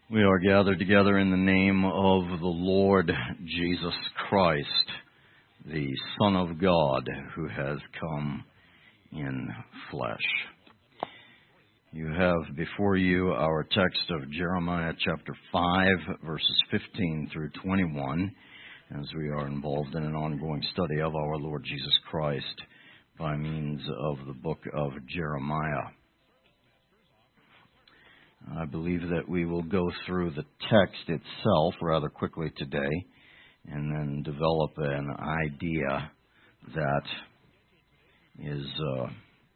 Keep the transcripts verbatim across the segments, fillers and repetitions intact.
We are gathered together in the name of the Lord Jesus Christ, the Son of God, who has come in flesh. You have before you our text of Jeremiah chapter five, verses fifteen through twenty-one, as we are involved in an ongoing study of our Lord Jesus Christ by means of the book of Jeremiah. I believe that we will go through the text itself rather quickly today and then develop an idea that is uh,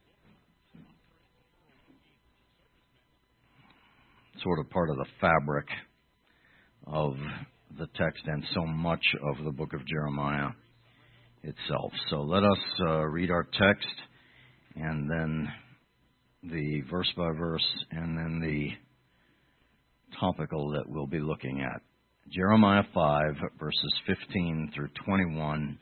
sort of part of the fabric of the text and so much of the book of Jeremiah itself. So let us uh, read our text and then the verse by verse, and then the topical that we'll be looking at. Jeremiah five, verses fifteen through twenty-one.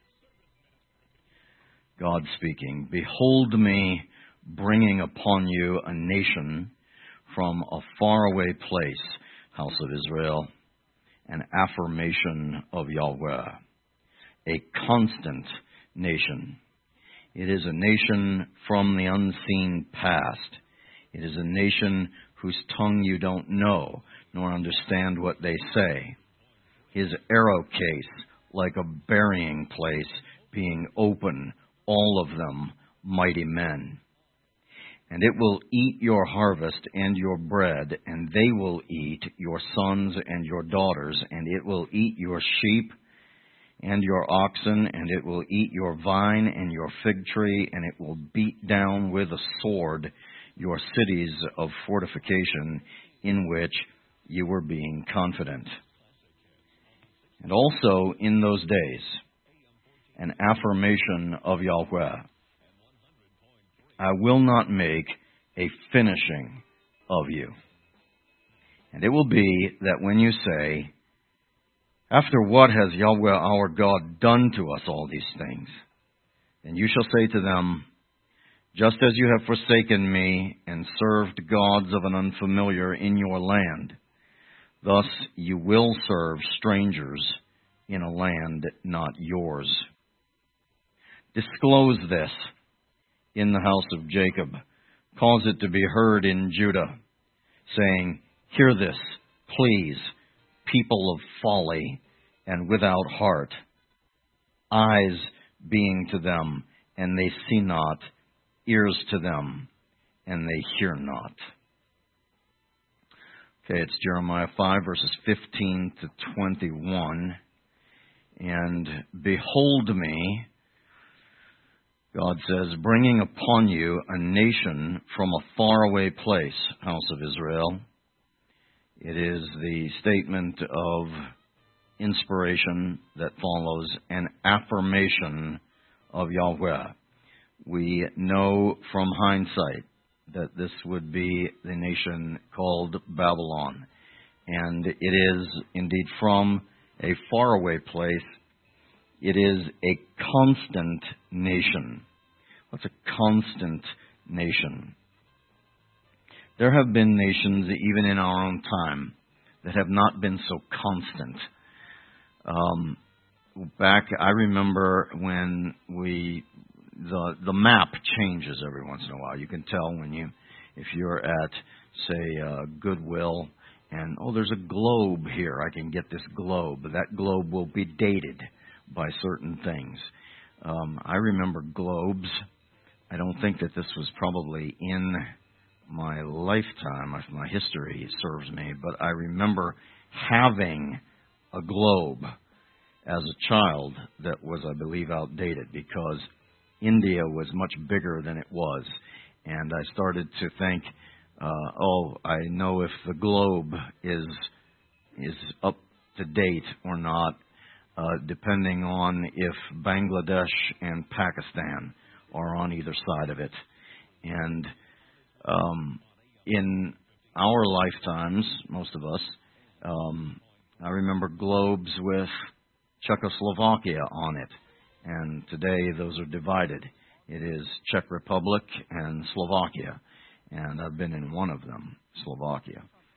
God speaking, "Behold me bringing upon you a nation from a faraway place, house of Israel, an affirmation of Yahweh, a constant nation. It is a nation from the unseen past. It is a nation whose tongue you don't know, nor understand what they say. His arrow case, like a burying place, being open, all of them mighty men. And it will eat your harvest and your bread, and they will eat your sons and your daughters, and it will eat your sheep and your oxen, and it will eat your vine and your fig tree, and it will beat down with a sword your cities of fortification in which you were being confident. And also in those days, an affirmation of Yahweh, I will not make a finishing of you. And it will be that when you say, after what has Yahweh our God done to us all these things? Then you shall say to them, just as you have forsaken me and served gods of an unfamiliar in your land, thus you will serve strangers in a land not yours. Disclose this in the house of Jacob. Cause it to be heard in Judah, saying, hear this, please, people of folly and without heart, eyes being to them, and they see not, ears to them, and they hear not. Okay, it's Jeremiah five, verses fifteen to twenty-one. And behold me, God says, bringing upon you a nation from a faraway place, house of Israel. It is the statement of inspiration that follows an affirmation of Yahweh. We know from hindsight that this would be the nation called Babylon. And it is indeed from a faraway place. It is a constant nation. What's a constant nation? There have been nations, even in our own time, that have not been so constant. Um, back, I remember when we, the the map changes every once in a while. You can tell when you, if you're at, say, uh, Goodwill, and, oh, there's a globe here. I can get this globe. That globe will be dated by certain things. Um, I remember globes. I don't think that this was probably in my lifetime, if my history serves me, but I remember having a globe as a child that was, I believe, outdated because India was much bigger than it was. And I started to think, uh, oh, I know if the globe is is up to date or not, uh, depending on if Bangladesh and Pakistan are on either side of it. And Um, in our lifetimes, most of us, um, I remember globes with Czechoslovakia on it, and today those are divided. It is Czech Republic and Slovakia, and I've been in one of them, Slovakia.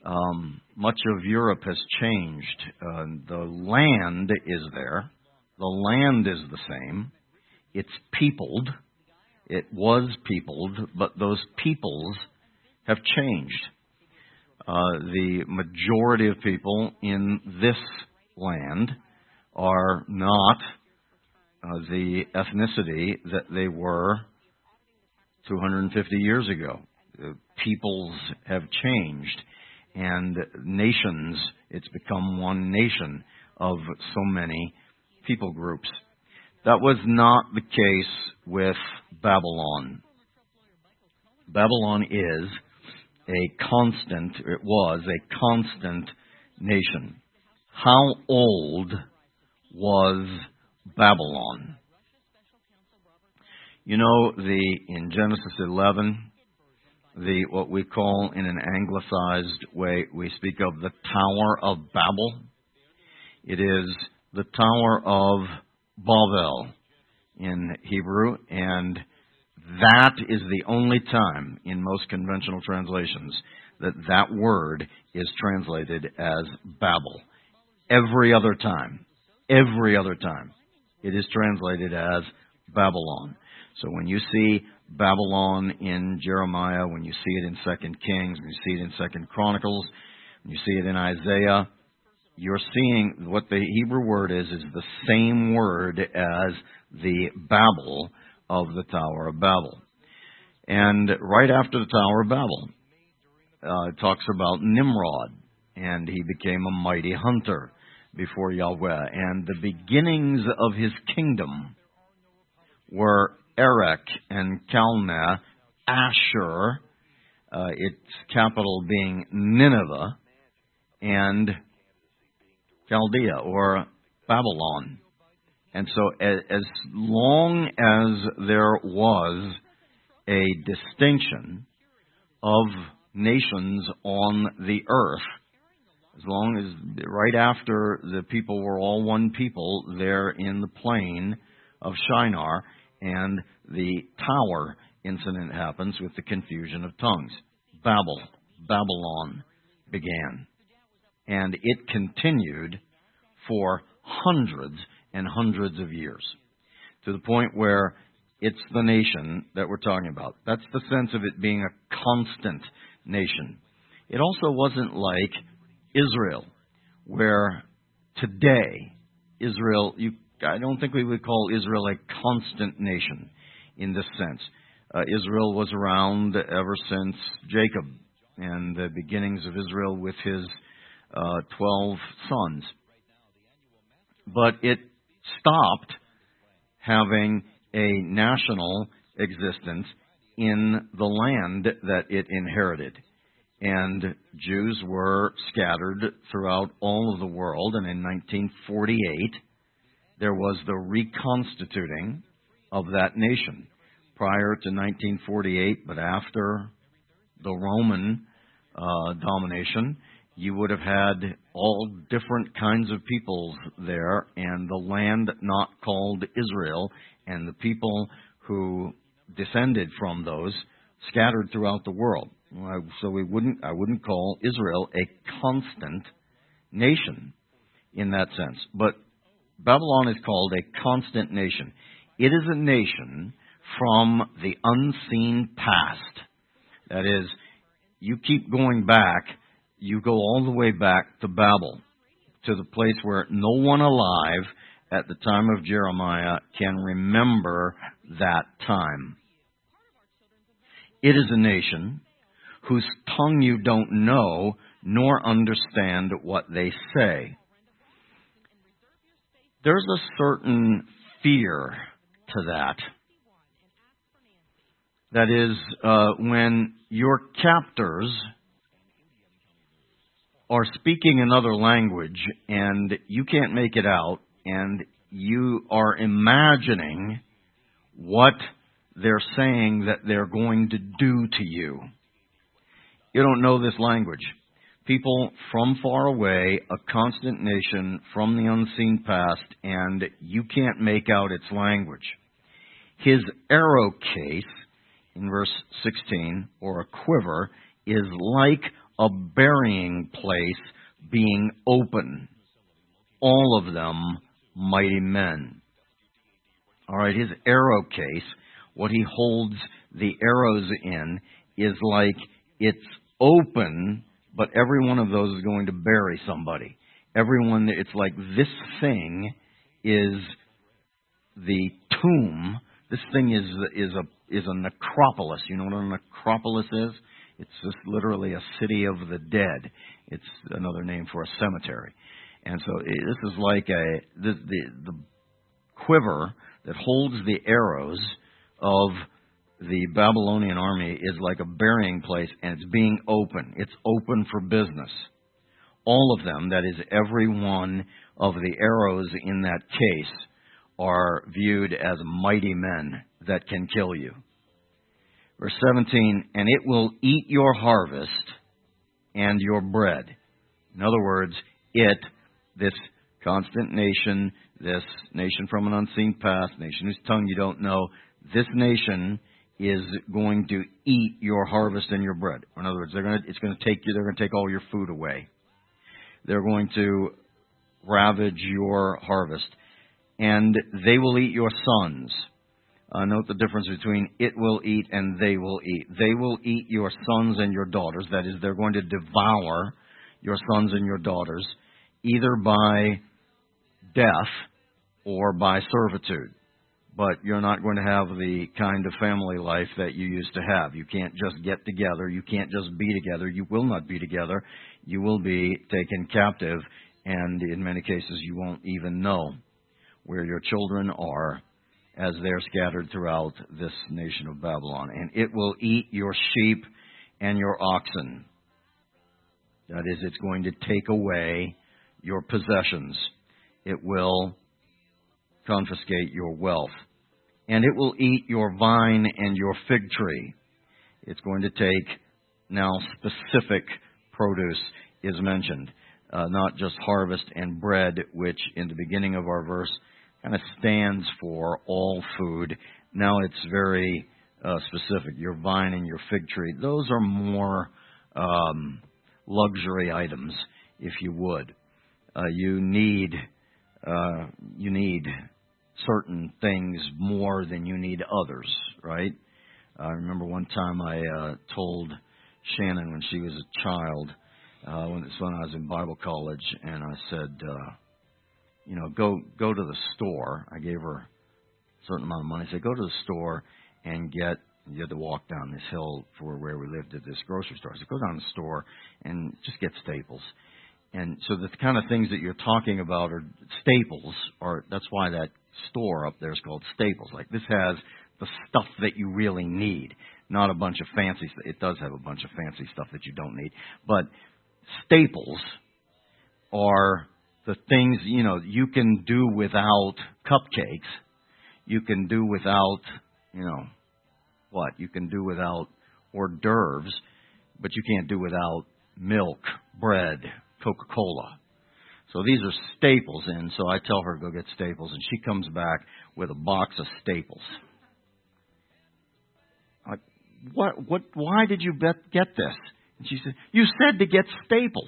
Um, much of Europe has changed. Uh, the land is there. The land is the same. It's peopled. It was peopled, but those peoples have changed. Uh, the majority of people in this land are not uh, the ethnicity that they were two hundred fifty years ago. Uh, peoples have changed, and nations, it's become one nation of so many people groups. That was not the case with Babylon. Babylon is a constant, it was a constant nation. How old was Babylon? You know, the in Genesis eleven, the what we call in an anglicized way, we speak of the Tower of Babel. It is the Tower of Babel in Hebrew, and that is the only time in most conventional translations that that word is translated as Babel. Every other time, every other time, it is translated as Babylon. So when you see Babylon in Jeremiah, when you see it in Second Kings, when you see it in Second Chronicles, when you see it in Isaiah, you're seeing what the Hebrew word is, is the same word as the Babel of the Tower of Babel. And right after the Tower of Babel, uh, it talks about Nimrod, and he became a mighty hunter before Yahweh. And the beginnings of his kingdom were Erech and Calneh, Ashur, uh, its capital being Nineveh, and Chaldea, or Babylon. And so as, as long as there was a distinction of nations on the earth, as long as right after the people were all one people there in the plain of Shinar, and the tower incident happens with the confusion of tongues. Babel, Babylon began. And it continued for hundreds and hundreds of years, to the point where it's the nation that we're talking about. That's the sense of it being a constant nation. It also wasn't like Israel, where today, Israel, you, I don't think we would call Israel a constant nation in this sense. Uh, Israel was around ever since Jacob and the beginnings of Israel with his uh, twelve sons. But it stopped having a national existence in the land that it inherited. And Jews were scattered throughout all of the world. And in nineteen forty-eight, there was the reconstituting of that nation. Prior to nineteen forty-eight, but after the Roman uh, domination, you would have had all different kinds of peoples there, and the land not called Israel, and the people who descended from those scattered throughout the world. So we wouldn't, I wouldn't call Israel a constant nation in that sense. But Babylon is called a constant nation. It is a nation from the unseen past. That is, you keep going back, you go all the way back to Babel, to the place where no one alive at the time of Jeremiah can remember that time. It is a nation whose tongue you don't know, nor understand what they say. There's a certain fear to that. That is, uh, when your captors are speaking another language and you can't make it out, and you are imagining what they're saying that they're going to do to you. You don't know this language. People from far away, a constant nation from the unseen past, and you can't make out its language. His arrow case, in verse sixteen, or a quiver, is like a burying place being open. All of them mighty men. All right, his arrow case, what he holds the arrows in, is like it's open, but every one of those is going to bury somebody. Everyone, it's like this thing is the tomb. This thing is is a is a necropolis. You know what a necropolis is? It's just literally a city of the dead. It's another name for a cemetery. And so this is like a the the, the quiver that holds the arrows of the Babylonian army is like a burying place, and it's being open. It's open for business. All of them, that is every one of the arrows in that case, are viewed as mighty men that can kill you. Verse seventeen, and it will eat your harvest and your bread. In other words, it, this constant nation, this nation from an unseen past, nation whose tongue you don't know, this nation is going to eat your harvest and your bread. In other words, they're going to, it's going to take you, they're going to take all your food away. They're going to ravage your harvest. And they will eat your sons. Uh, note the difference between it will eat and they will eat. They will eat your sons and your daughters. That is, they're going to devour your sons and your daughters, either by death or by servitude. But you're not going to have the kind of family life that you used to have. You can't just get together. You can't just be together. You will not be together. You will be taken captive, and in many cases you won't even know where your children are as they're scattered throughout this nation of Babylon. And it will eat your sheep and your oxen. That is, it's going to take away your possessions. It will confiscate your wealth. And it will eat your vine and your fig tree. It's going to take, now specific produce is mentioned, uh, not just harvest and bread, which in the beginning of our verse kind of stands for all food. Now it's very uh, specific. Your vine and your fig tree, those are more um, luxury items, if you would. Uh, you need uh, you need certain things more than you need others, right? I remember one time I uh, told Shannon when she was a child, uh, when, when I was in Bible college, and I said, uh, you know, go go to the store. I gave her a certain amount of money. I said, go to the store and get, you had to walk down this hill for where we lived at this grocery store. I said, go down to the store and just get staples. And so the kind of things that you're talking about are staples, or that's why that store up there is called Staples. Like, this has the stuff that you really need, not a bunch of fancy stuff. It does have a bunch of fancy stuff that you don't need. But staples are the things, you know, you can do without cupcakes. You can do without, you know, what? You can do without hors d'oeuvres, but you can't do without milk, bread, Coca-Cola. So these are staples, and so I tell her to go get staples, and she comes back with a box of staples. Like, what? What? Why did you bet, get this? And she said, you said to get staples.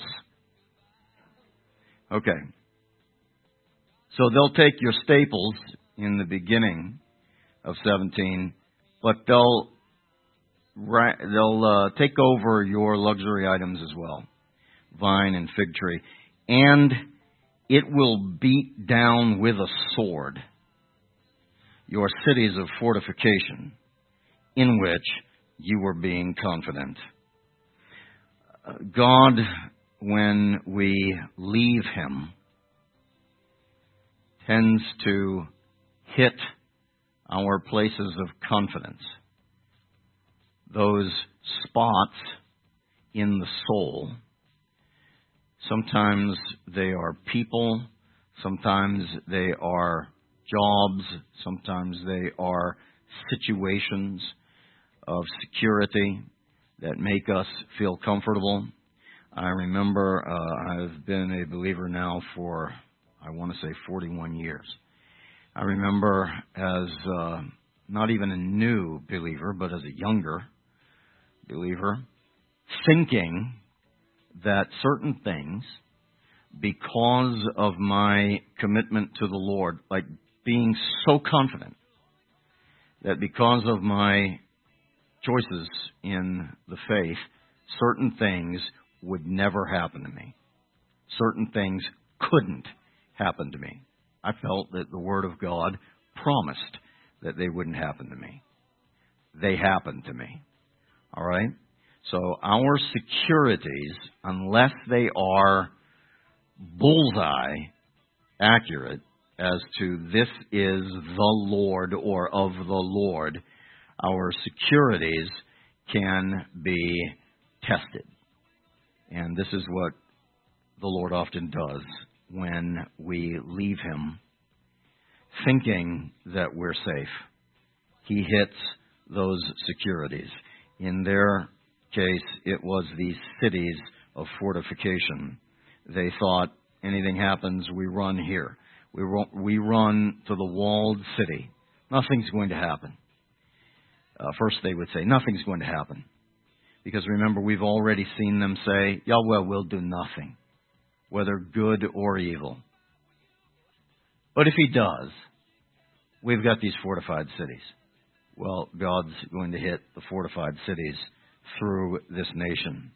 Okay. So they'll take your staples in the beginning of seventeen, but they'll they'll uh, take over your luxury items as well, vine and fig tree, and it will beat down with a sword your cities of fortification in which you were being confident. God, when we leave Him, tends to hit our places of confidence, those spots in the soul. Sometimes they are people, sometimes they are jobs, sometimes they are situations of security that make us feel comfortable. I remember uh, I've been a believer now for, I want to say, forty-one years. I remember as uh, not even a new believer, but as a younger believer, thinking that certain things, because of my commitment to the Lord, like being so confident that because of my choices in the faith, certain things would never happen to me. Certain things couldn't happen to me. I felt that the Word of God promised that they wouldn't happen to me. They happened to me. All right? So our securities, unless they are bullseye accurate as to this is the Lord or of the Lord, our securities can be tested. And this is what the Lord often does when we leave Him thinking that we're safe. He hits those securities. In their case, it was these cities of fortification. They thought, anything happens, we run here. We run, we run to the walled city. Nothing's going to happen. Uh, first they would say, nothing's going to happen. Because remember, we've already seen them say, Yahweh will do nothing, whether good or evil. But if He does, we've got these fortified cities. Well, God's going to hit the fortified cities through this nation.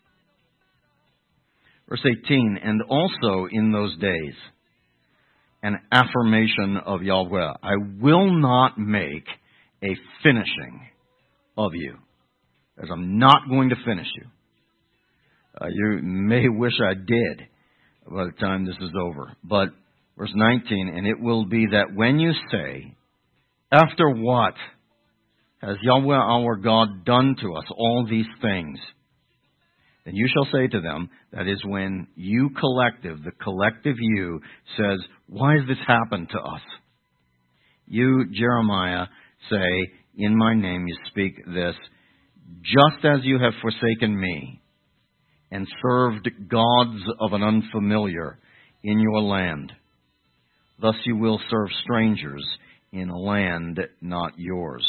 Verse eighteen, and also in those days, an affirmation of Yahweh. I will not make a finishing of you, as I'm not going to finish you. Uh, you may wish I did by the time this is over. But verse nineteen, and it will be that when you say, after what has Yahweh our God done to us all these things? Then you shall say to them, that is when you collective, the collective you, says, why has this happened to us? You, Jeremiah, say, in my name you speak this, just as you have forsaken me and served gods of an unfamiliar in your land. Thus you will serve strangers in a land not yours.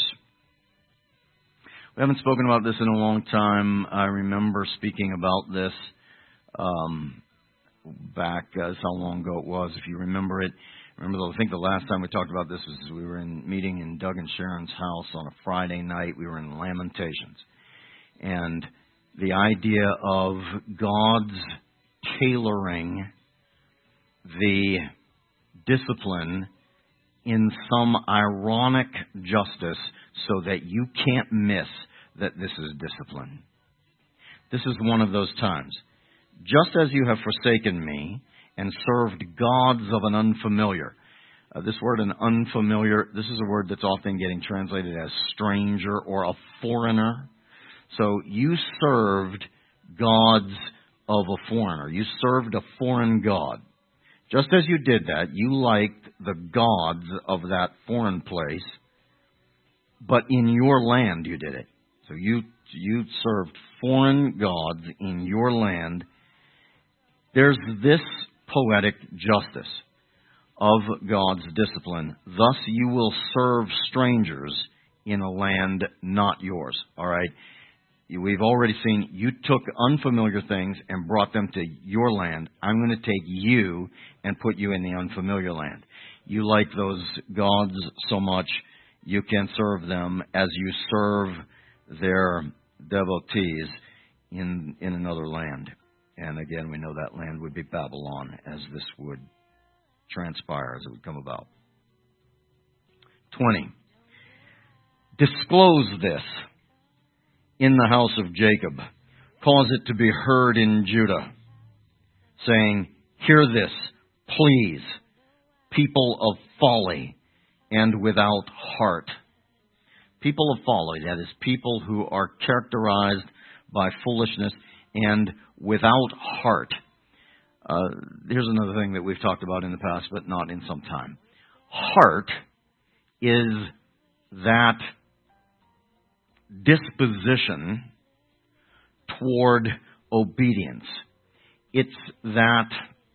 We haven't spoken about this in a long time. I remember speaking about this um, back, uh, that's how long ago it was, if you remember it. Remember, I think the last time we talked about this was we were in meeting in Doug and Sharon's house on a Friday night. We were in Lamentations. And the idea of God's tailoring the discipline in some ironic justice so that you can't miss that this is discipline. This is one of those times. Just as you have forsaken me and served gods of an unfamiliar. Uh, this word, an unfamiliar, this is a word that's often getting translated as stranger or a foreigner. So you served gods of a foreigner. You served a foreign god. Just as you did that, you liked the gods of that foreign place, but in your land you did it. So you you served foreign gods in your land. There's this poetic justice of God's discipline. Thus you will serve strangers in a land not yours. All right? We've already seen you took unfamiliar things and brought them to your land. I'm going to take you and put you in the unfamiliar land. You like those gods so much, you can serve them as you serve their devotees in, in another land. And again, we know that land would be Babylon as this would transpire, as it would come about. twenty. Disclose this in the house of Jacob. Cause it to be heard in Judah, saying, hear this, please, people of folly and without heart. People of folly, that is, people who are characterized by foolishness and without heart. Uh, here's another thing that we've talked about in the past, but not in some time. Heart is that disposition toward obedience. It's that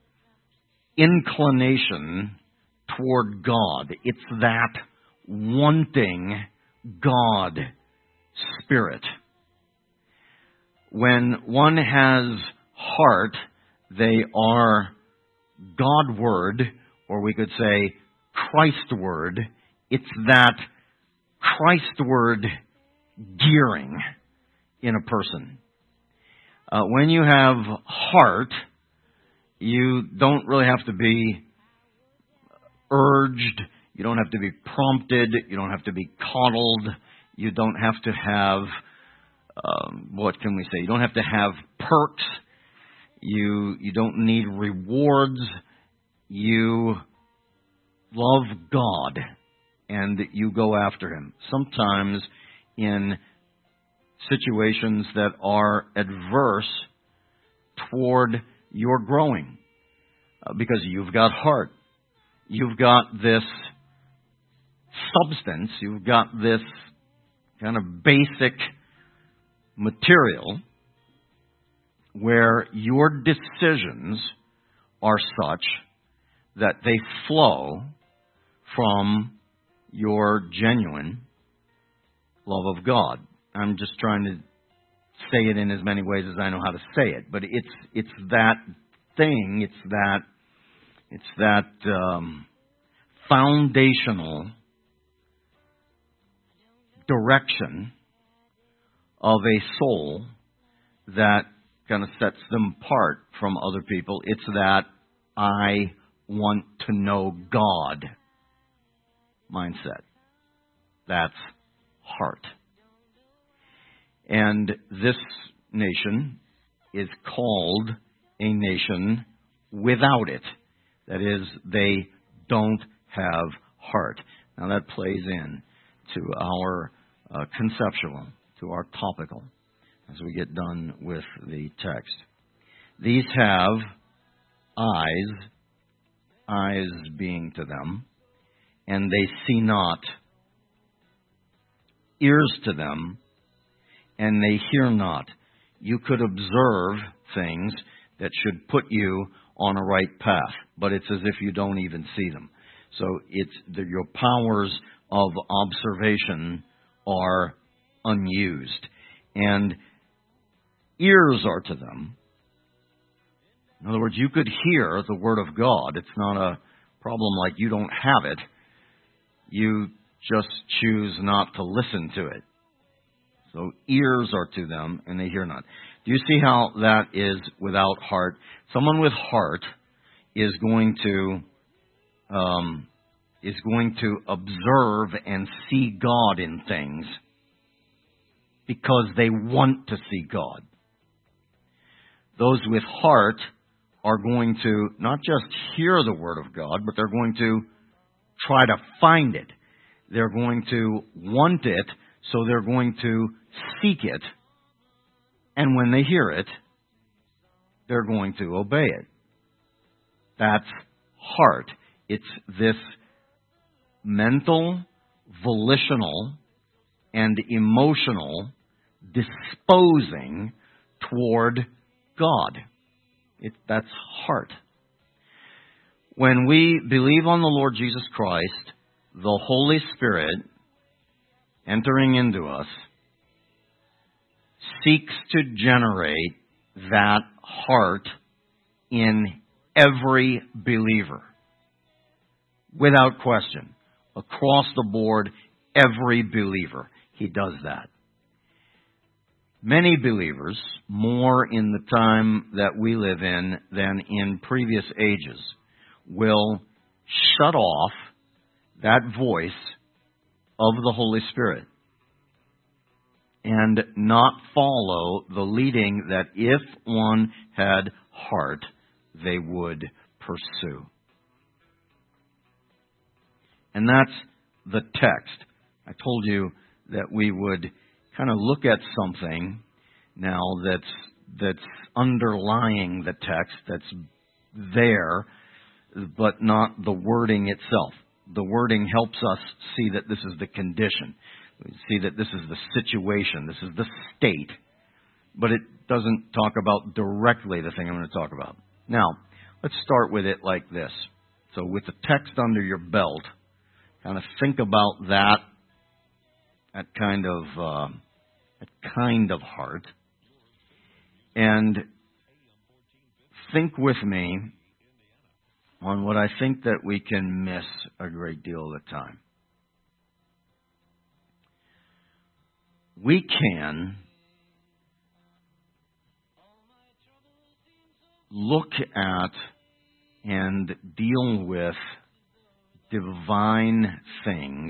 inclination toward God. It's that wanting God spirit. When one has heart, they are God-word, or we could say Christ-word. It's that Christ-word gearing in a person. Uh, when you have heart, you don't really have to be urged. You don't have to be prompted. You don't have to be coddled. You don't have to have, um, what can we say? You don't have to have perks. You you don't need rewards. You love God and you go after Him. Sometimes in situations that are adverse toward your growing, uh, because you've got heart. You've got this substance. You've got this kind of basic material where your decisions are such that they flow from your genuine love of God. I'm just trying to say it in as many ways as I know how to say it, but it's it's that thing, it's that it's that um, foundational direction of a soul that kind of sets them apart from other people. It's that I want to know God mindset. That's heart. And this nation is called a nation without it. That is, they don't have heart. Now that plays in to our uh, conceptual, to our topical, as we get done with the text. These have eyes, eyes being to them, and they see not, ears to them, and they hear not. You could observe things that should put you on a right path, but it's as if you don't even see them. So it's the, your powers of observation are unused. And ears are to them. In other words, you could hear the Word of God. It's not a problem like you don't have it. You just choose not to listen to it. So ears are to them, and they hear not. Do you see how that is without heart? Someone with heart is going to um, is going to observe and see God in things because they want to see God. Those with heart are going to not just hear the Word of God, but they're going to try to find it. They're going to want it, so they're going to seek it. And when they hear it, they're going to obey it. That's heart. It's this mental, volitional, and emotional disposing toward God. It, that's heart. When we believe on the Lord Jesus Christ, the Holy Spirit entering into us seeks to generate that heart in every believer. Without question. Across the board, every believer. He does that. Many believers, more in the time that we live in than in previous ages, will shut off that voice of the Holy Spirit and not follow the leading that if one had heart, they would pursue. And that's the text. I told you that we would kind of look at something now that's that's underlying the text, that's there, but not the wording itself. The wording helps us see that this is the condition. We see that this is the situation. This is the state. But it doesn't talk about directly the thing I'm going to talk about. Now, let's start with it like this. So with the text under your belt, kind of think about that, that kind of, uh, that kind of heart. And think with me on what I think that we can miss a great deal of the time. We can look at and deal with divine things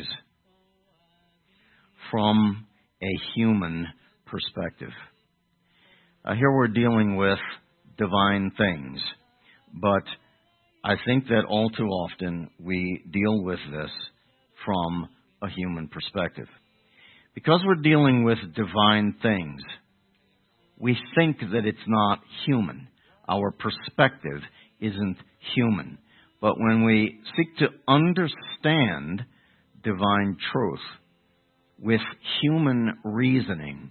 from a human perspective. Uh, here we're dealing with divine things, but I think that all too often we deal with this from a human perspective. Because we're dealing with divine things, we think that it's not human. Our perspective isn't human. But when we seek to understand divine truth with human reasoning,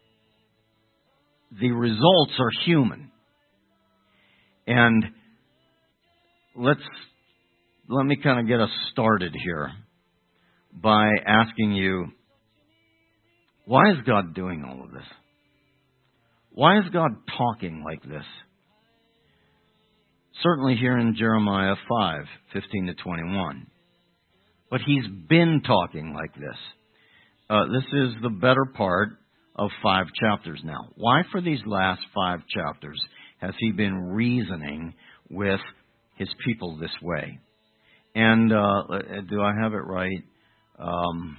the results are human. And let's let me kind of get us started here by asking you, why is God doing all of this? Why is God talking like this? Certainly here in Jeremiah five, fifteen to twenty-one. But He's been talking like this. Uh, this is the better part of five chapters now. Why for these last five chapters has He been reasoning with His people this way? And uh, do I have it right? Um,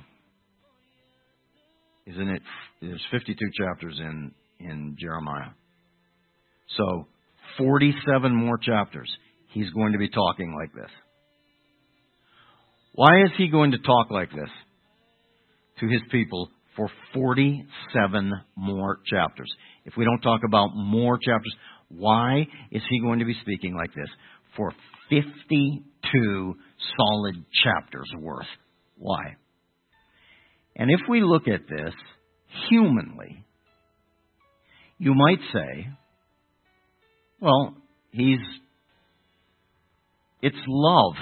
isn't it? There's fifty-two chapters in, in Jeremiah. So forty-seven more chapters. He's going to be talking like this. Why is He going to talk like this to His people for forty-seven more chapters? If we don't talk about more chapters, why is He going to be speaking like this for fifty-two solid chapters worth? Why? And if we look at this humanly, you might say, well, He's, it's love.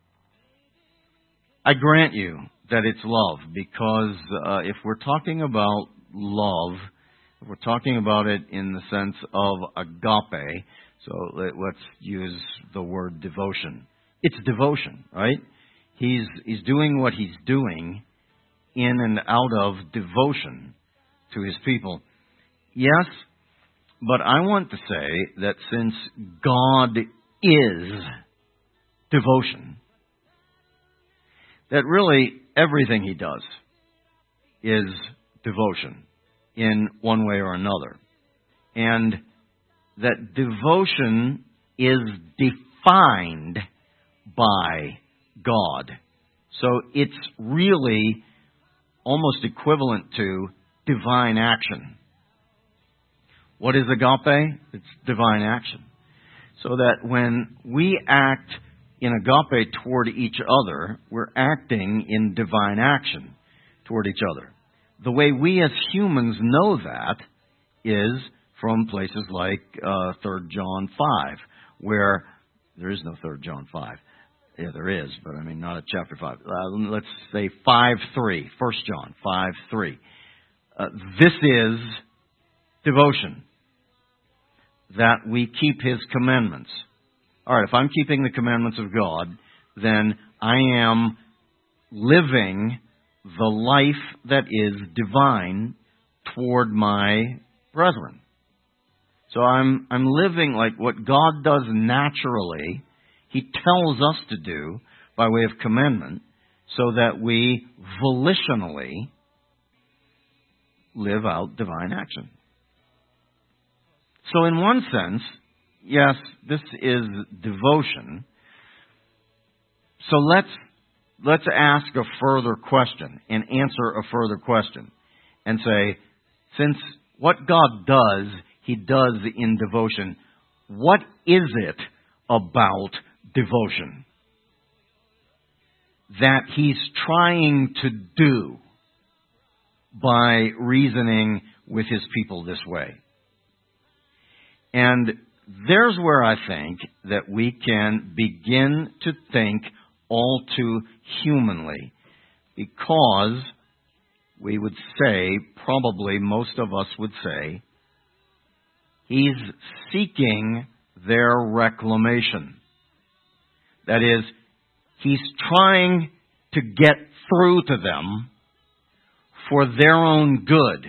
I grant you that it's love, because uh, if we're talking about love, if we're talking about it in the sense of agape, so let, let's use the word devotion. It's devotion, right? He's he's doing what He's doing in and out of devotion to His people. Yes, but I want to say that since God is devotion, that really everything He does is devotion in one way or another. And that devotion is defined by God. So it's really almost equivalent to divine action. What is agape? It's divine action. So that when we act in agape toward each other, we're acting in divine action toward each other. The way we as humans know that is from places like uh, Third John five, where there is no Third John five. Yeah, there is, but I mean not at chapter five. Uh, let's say five three, First John five three. Uh, this is devotion, that we keep His commandments. All right, if I'm keeping the commandments of God, then I am living the life that is divine toward my brethren. So I'm I'm living like what God does naturally, He tells us to do by way of commandment, so that we volitionally live out divine action. So in one sense, yes, this is devotion. So let's let's ask a further question and answer a further question and say, since what God does, He does in devotion, what is it about devotion that He's trying to do by reasoning with His people this way? And there's where I think that we can begin to think all too humanly, because we would say, probably most of us would say, He's seeking their reclamation. That is, He's trying to get through to them for their own good.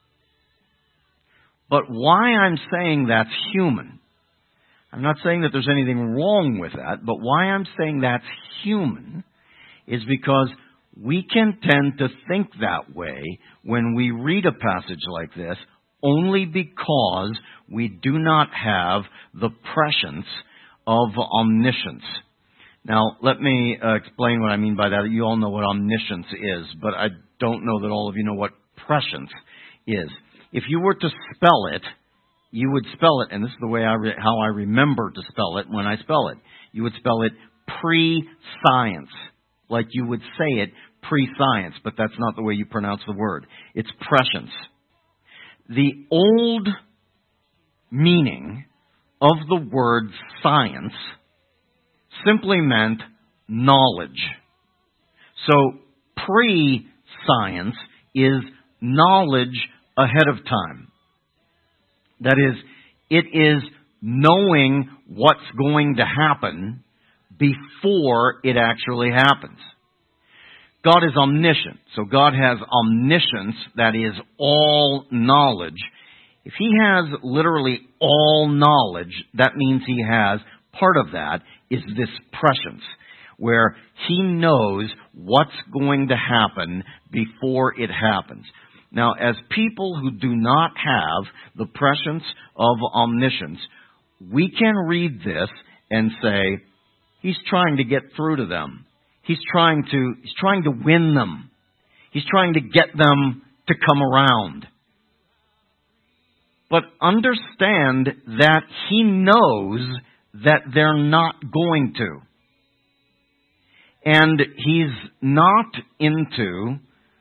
But why I'm saying that's human, I'm not saying that there's anything wrong with that, but why I'm saying that's human is because we can tend to think that way when we read a passage like this only because we do not have the prescience of omniscience. Now, let me uh, explain what I mean by that. You all know what omniscience is, but I don't know that all of you know what prescience is. If you were to spell it, you would spell it, and this is the way I re- how I remember to spell it when I spell it. You would spell it pre-science, like you would say it pre-science, but that's not the way you pronounce the word. It's prescience. The old meaning of the word science simply meant knowledge. So pre-science is knowledge ahead of time. That is, it is knowing what's going to happen before it actually happens. God is omniscient, so God has omniscience, that is all knowledge. If He has literally all knowledge, that means He has, part of that is this prescience, where He knows what's going to happen before it happens. Now, as people who do not have the prescience of omniscience, we can read this and say, He's trying to get through to them. He's trying to, he's trying to win them. He's trying to get them to come around. But understand that He knows that they're not going to. And He's not into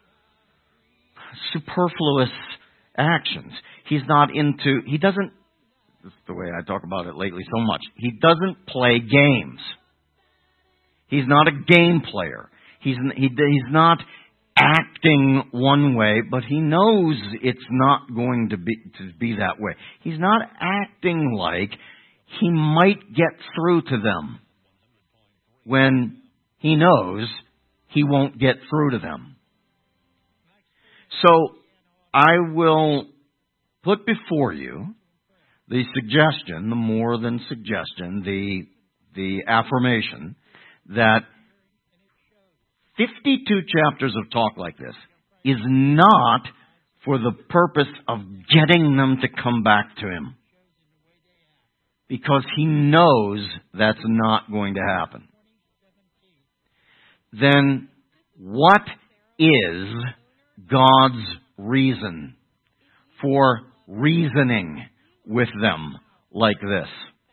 superfluous actions. He's not into, He doesn't, this is the way I talk about it lately so much, He doesn't play games. He's not a game player. He's, he, he's not acting one way, but He knows it's not going to be, to be that way. He's not acting like He might get through to them when He knows He won't get through to them. So I will put before you the suggestion, the more than suggestion, the, the affirmation that fifty-two chapters of talk like this is not for the purpose of getting them to come back to Him. Because He knows that's not going to happen. Then what is God's reason for reasoning with them like this?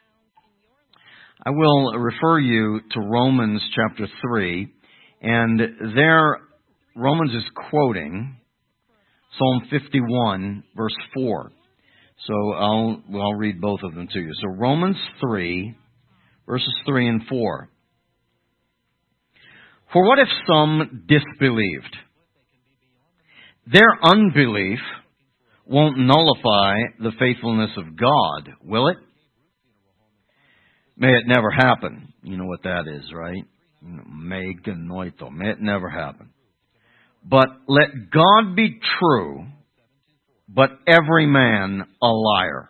I will refer you to Romans chapter three, and there Romans is quoting Psalm fifty-one, verse four. So I'll, well, I'll read both of them to you. So Romans three, verses three and four. For what if some disbelieved? Their unbelief won't nullify the faithfulness of God, will it? May it never happen. You know what that is, right? May genoito. May it never happen. But let God be true, but every man a liar.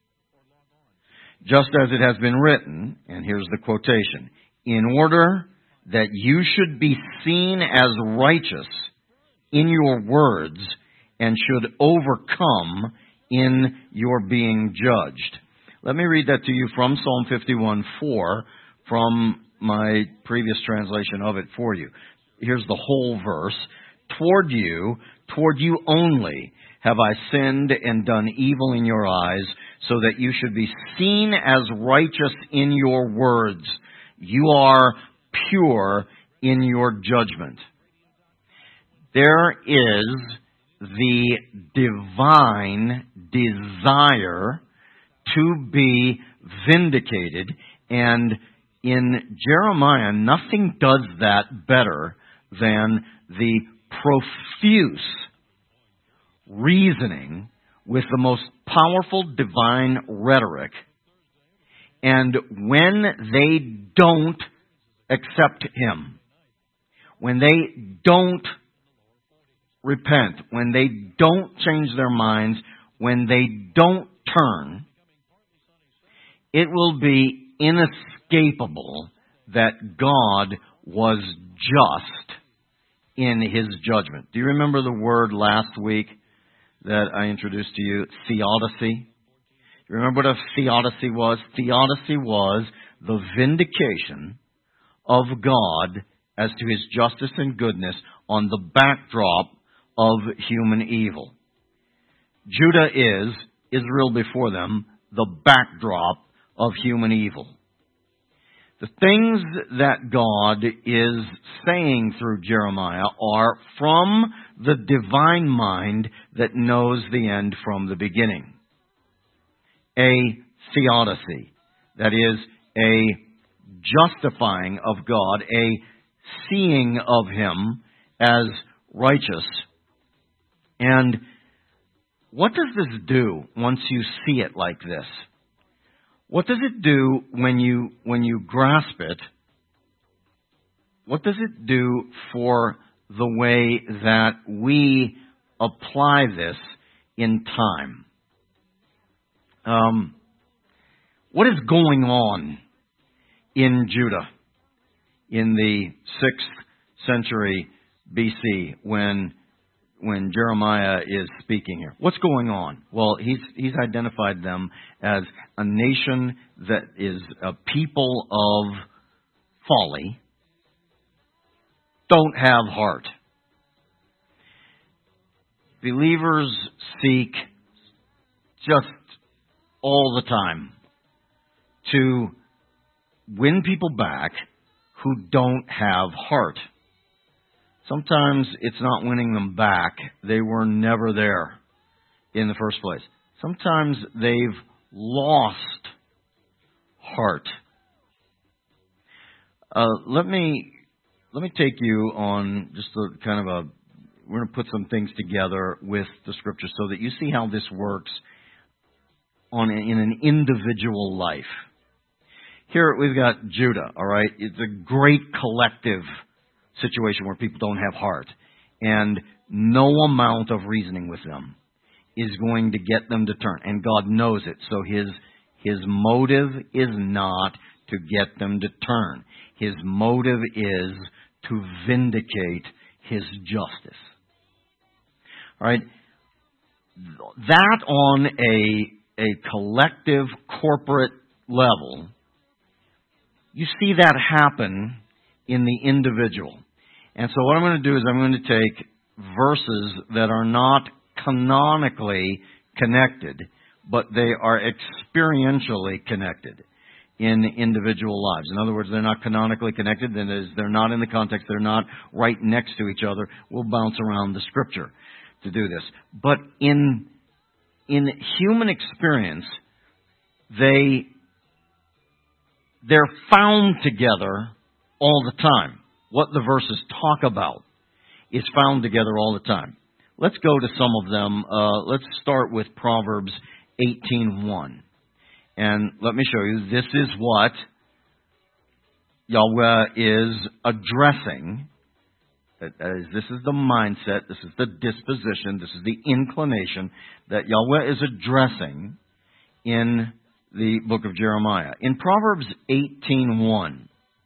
Just as it has been written, and here's the quotation, in order that you should be seen as righteous in your words and should overcome in your being judged. Let me read that to you from Psalm fifty-one four, from my previous translation of it for you. Here's the whole verse. Toward you, toward you only, have I sinned and done evil in your eyes, so that you should be seen as righteous in your words. You are pure in your judgment. There is the divine desire to be vindicated, and in Jeremiah, nothing does that better than the profuse reasoning with the most powerful divine rhetoric And when they don't accept Him, when they don't repent, when they don't change their minds, when they don't turn, it will be inescapable that God was just in His judgment. Do you remember the word last week that I introduced to you? Theodicy. You remember what a theodicy was? Theodicy was the vindication of God as to His justice and goodness on the backdrop of human evil. Judah is, Israel before them, the backdrop of human evil. The things that God is saying through Jeremiah are from the divine mind that knows the end from the beginning. A theodicy, that is, a justifying of God, a seeing of Him as righteous. And what does this do once you see it like this? What does it do when you when you grasp it? What does it do for the way that we apply this in time? Um, what is going on in Judah in the sixth century B C when when Jeremiah is speaking here? What's going on? Well, he's he's identified them as a nation that is a people of folly, don't have heart. Believers seek just all the time to win people back who don't have heart. Sometimes it's not winning them back. They were never there in the first place. Sometimes they've lost heart. Uh, let me let me take you on just a kind of a. We're going to put some things together with the Scripture so that you see how this works on in an individual life. Here we've got Judah. All right, it's a great collective situation where people don't have heart, and no amount of reasoning with them is going to get them to turn, and God knows it. So his his motive is not to get them to turn. His motive is to vindicate His justice. All right, that on a a collective corporate level, you see that happen in the individual. And so what I'm going to do is I'm going to take verses that are not canonically connected, but they are experientially connected in individual lives. In other words, they're not canonically connected, that is, they're not in the context, they're not right next to each other. We'll bounce around the Scripture to do this. But in in human experience, they they're found together all the time. What the verses talk about is found together all the time. Let's go to some of them. Uh, let's start with Proverbs eighteen one. And let me show you, this is what Yahweh is addressing. That is, this is the mindset, this is the disposition, this is the inclination that Yahweh is addressing in the book of Jeremiah. In Proverbs eighteen one,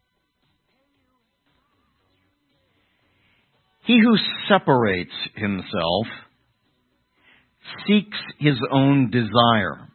he who separates himself seeks his own desire.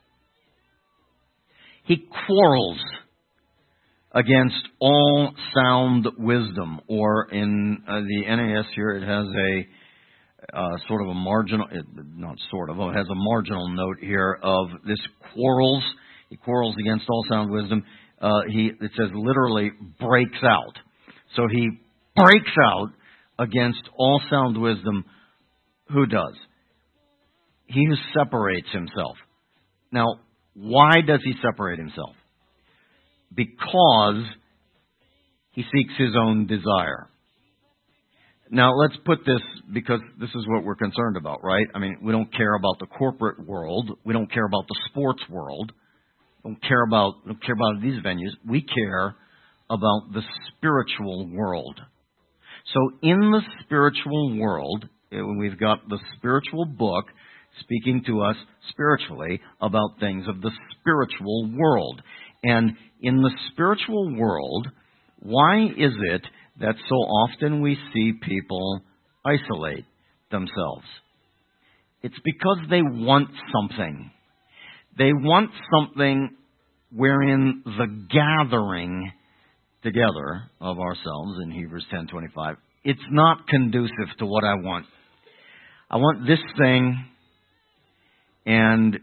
He quarrels against all sound wisdom. Or in uh, the N A S here, it has a uh, sort of a marginal, it, not sort of, it has a marginal note here of this quarrels. He quarrels against all sound wisdom. Uh, he, it says literally breaks out. So he breaks out against all sound wisdom. Who does? He who separates himself. Now, why does he separate himself? Because he seeks his own desire. Now, let's put this, because this is what we're concerned about, right? I mean, we don't care about the corporate world. We don't care about the sports world. don't care about don't care about these venues. We care about the spiritual world. So in the spiritual world, we've got the spiritual book speaking to us spiritually about things of the spiritual world. And in the spiritual world, why is it that so often we see people isolate themselves? It's because they want something. They want something wherein the gathering together of ourselves in Hebrews ten twenty-five, it's not conducive to what I want. I want this thing, and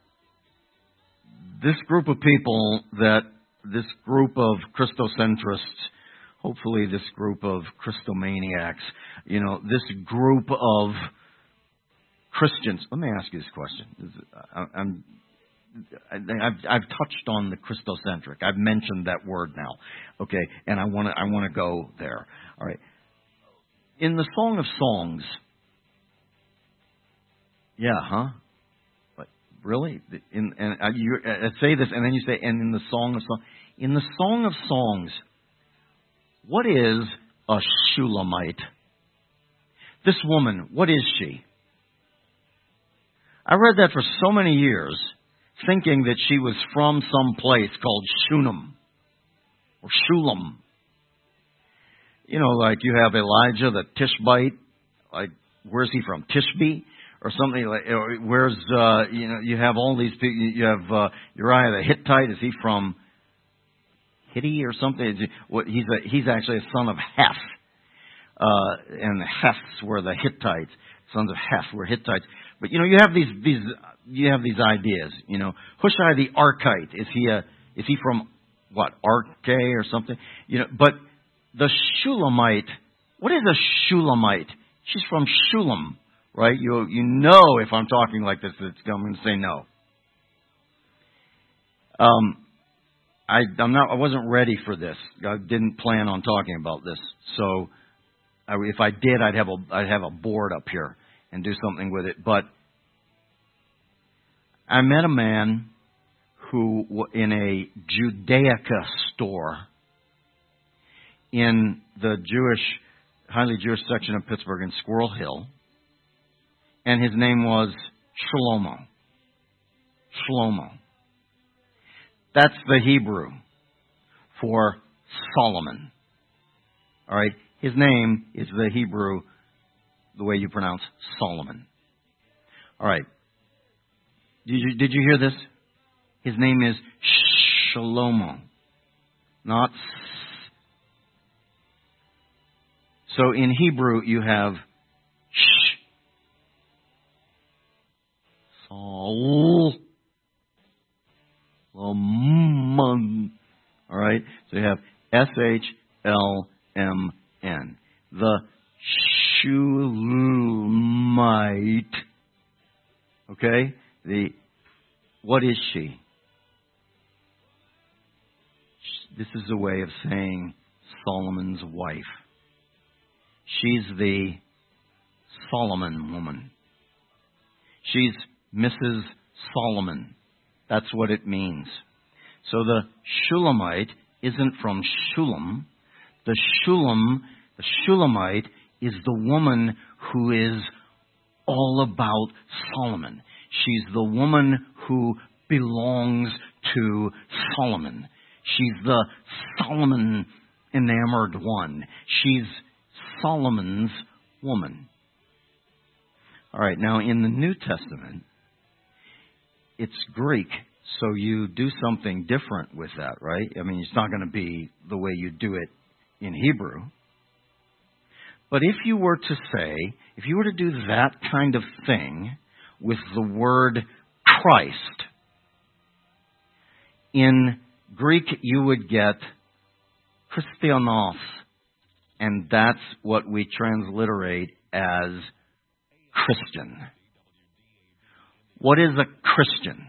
this group of people, that this group of Christocentrists, hopefully this group of Christomaniacs, you know, this group of Christians. Let me ask you this question. I'm, I've, I've touched on the Christocentric. I've mentioned that word now. Okay, and I want to I want to go there. All right. In the Song of Songs, yeah, huh? But really, in and uh, you uh, say this, and then you say, and in the Song of Songs, in the Song of Songs, what is a Shulamite? This woman, what is she? I read that for so many years, thinking that she was from some place called Shunem or Shulam. You know, like you have Elijah the Tishbite. Like, where's he from? Tishbe or something like. Or where's uh, you know? You have all these people. You have uh, Uriah the Hittite. Is he from Hitti or something? Is he, what, he's a, he's actually a son of Heth, uh, and the Heths were the Hittites. Sons of Heth were Hittites. But you know, you have these these you have these ideas. You know, Hushai the Archite, is he a is he from what, Arche or something? You know, but the Shulamite, what is a Shulamite? She's from Shulam, right? You you know, if I'm talking like this, it's, I'm going to say no. Um, I I'm not I wasn't ready for this. I didn't plan on talking about this. So I, if I did, I'd have a I'd have a board up here and do something with it. But I met a man who, in a Judaica store in the Jewish, highly Jewish section of Pittsburgh in Squirrel Hill, and his name was Shlomo. Shlomo. That's the Hebrew for Solomon. All right? His name is the Hebrew, the way you pronounce Solomon. All right. Did you, did you hear this? His name is Shlomo, not S. So in Hebrew, you have Sh. Sol. Solomon. All right? So you have S H L M N. The Shulamite. Okay? The, what is she? This is a way of saying Solomon's wife. She's the Solomon woman. She's Missus Solomon. That's what it means. So the Shulamite isn't from Shulam. The Shulam, the Shulamite is the woman who is all about Solomon. She's the woman who belongs to Solomon. She's the Solomon enamored one. She's Solomon's woman. All right, now in the New Testament, it's Greek, so you do something different with that, right? I mean, it's not going to be the way you do it in Hebrew. But if you were to say, if you were to do that kind of thing with the word Christ, in Greek you would get Christianos, and that's what we transliterate as Christian. What is a Christian?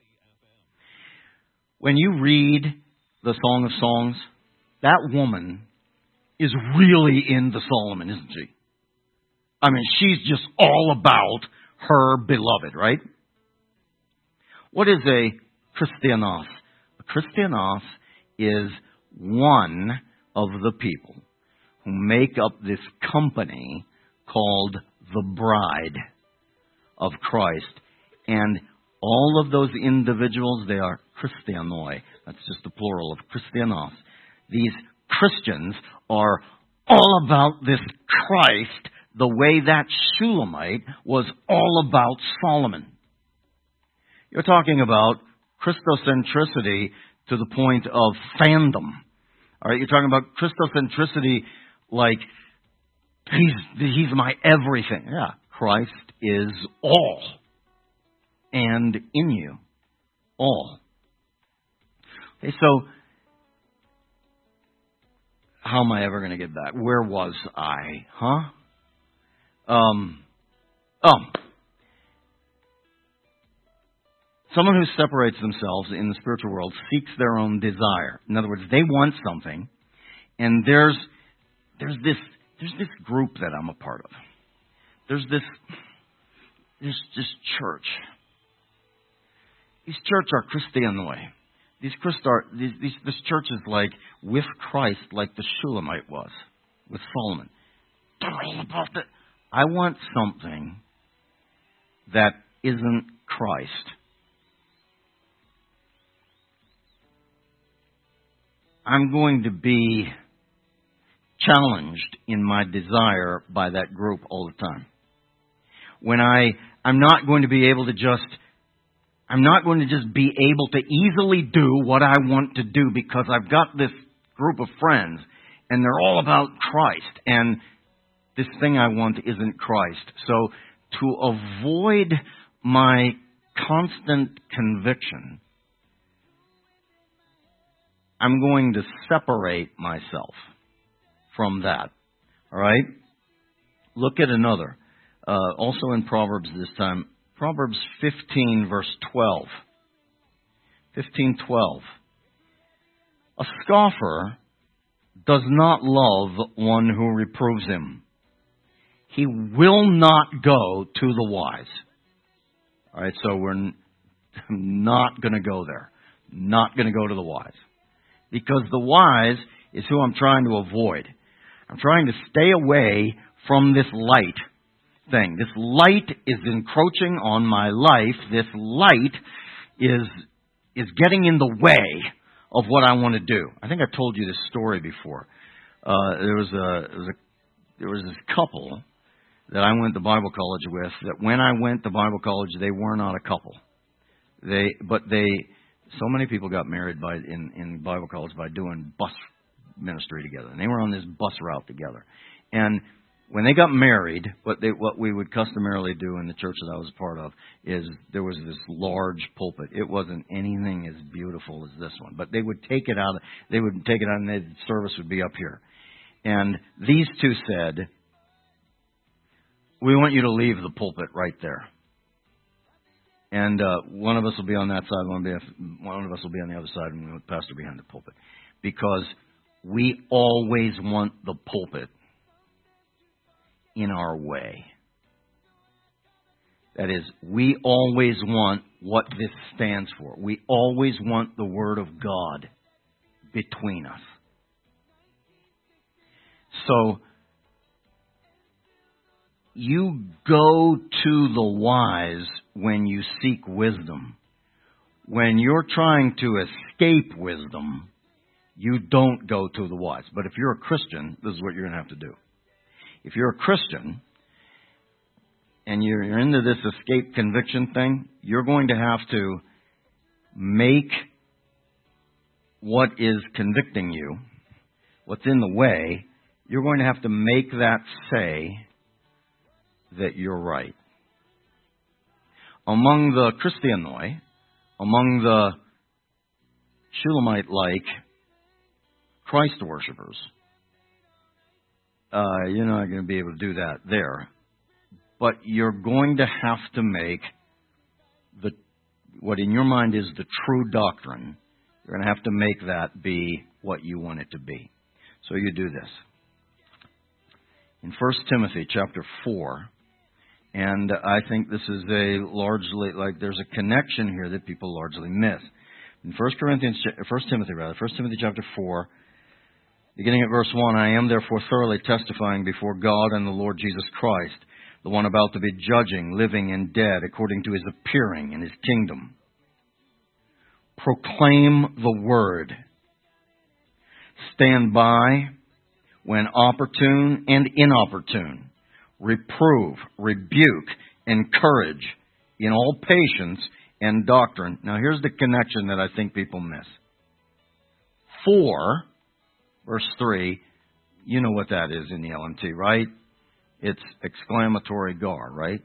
When you read the Song of Songs, that woman is really into Solomon, isn't she? I mean, she's just all about her beloved, right? What is a Christianos? Christianos is one of the people who make up this company called the bride of Christ. And all of those individuals, they are Christianoi. That's just the plural of Christianos. These Christians are all about this Christ the way that Shulamite was all about Solomon. You're talking about Christocentricity to the point of fandom. All right, you're talking about Christocentricity like he's he's my everything. Yeah, Christ is all. And in you. All. Okay, so how am I ever going to get back? Where was I? Huh? Um, oh. Someone who separates themselves in the spiritual world seeks their own desire. In other words, they want something, and there's there's this there's this group that I'm a part of. There's this this this church. These church are Christianoi. These Christ are these, these this church is like with Christ, like the Shulamite was with Solomon. They're all about that. I want something that isn't Christ. I'm going to be challenged in my desire by that group all the time. When I, I'm not going to be able to just, I'm not going to just be able to easily do what I want to do because I've got this group of friends and they're all about Christ and this thing I want isn't Christ. So to avoid my constant conviction, I'm going to separate myself from that. All right? Look at another. Uh, also in Proverbs this time. Proverbs fifteen, verse twelve. fifteen twelve. A scoffer does not love one who reproves him. He will not go to the wise. All right, so we're n- not going to go there. Not going to go to the wise. Because the wise is who I'm trying to avoid. I'm trying to stay away from this light thing. This light is encroaching on my life. This light is is getting in the way of what I want to do. I think I told you this story before. Uh, there was a there was a there was this couple that I went to Bible college with. That when I went to Bible college, they were not a couple. They but they. So many people got married by in, in Bible college by doing bus ministry together. And they were on this bus route together. And when they got married, what they what we would customarily do in the church that I was a part of is there was this large pulpit. It wasn't anything as beautiful as this one. But they would take it out they would take it out and the service would be up here. And these two said, "We want you to leave the pulpit right there. And uh, one of us will be on that side, one, be, one of us will be on the other side, and the pastor behind the pulpit. Because we always want the pulpit in our way. That is, we always want what this stands for. We always want the Word of God between us. So, you go to the wise when you seek wisdom. When you're trying to escape wisdom, you don't go to the wise. But if you're a Christian, this is what you're going to have to do. If you're a Christian and you're, you're into this escape conviction thing, you're going to have to make what is convicting you, what's in the way, you're going to have to make that say that you're right. Among the Christianoi, among the Shulamite-like Christ worshippers, uh, you're not going to be able to do that there. But you're going to have to make the what in your mind is the true doctrine. You're going to have to make that be what you want it to be. So you do this. In First Timothy chapter four, and I think this is a largely, like there's a connection here that people largely miss. In First Corinthians, First Timothy rather, First Timothy chapter four, beginning at verse one, I am therefore thoroughly testifying before God and the Lord Jesus Christ, the one about to be judging living and dead according to his appearing in his kingdom. Proclaim the word. Stand by when opportune and inopportune. Reprove, rebuke, encourage in all patience and doctrine. Now here's the connection that I think people miss. For, verse three, you know what that is in the L M T, right? It's exclamatory gar, right?